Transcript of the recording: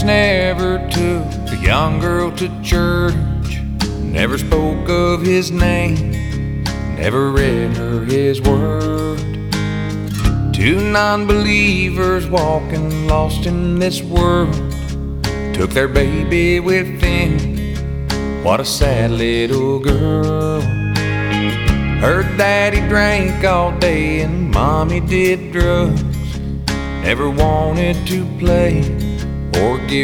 Never took the young girl to church, never spoke of his name, never read her his word. Two non-believers walking lost in this world, took their baby with them. What a sad little girl. Her daddy drank all day and mommy did drugs, never wanted to play or give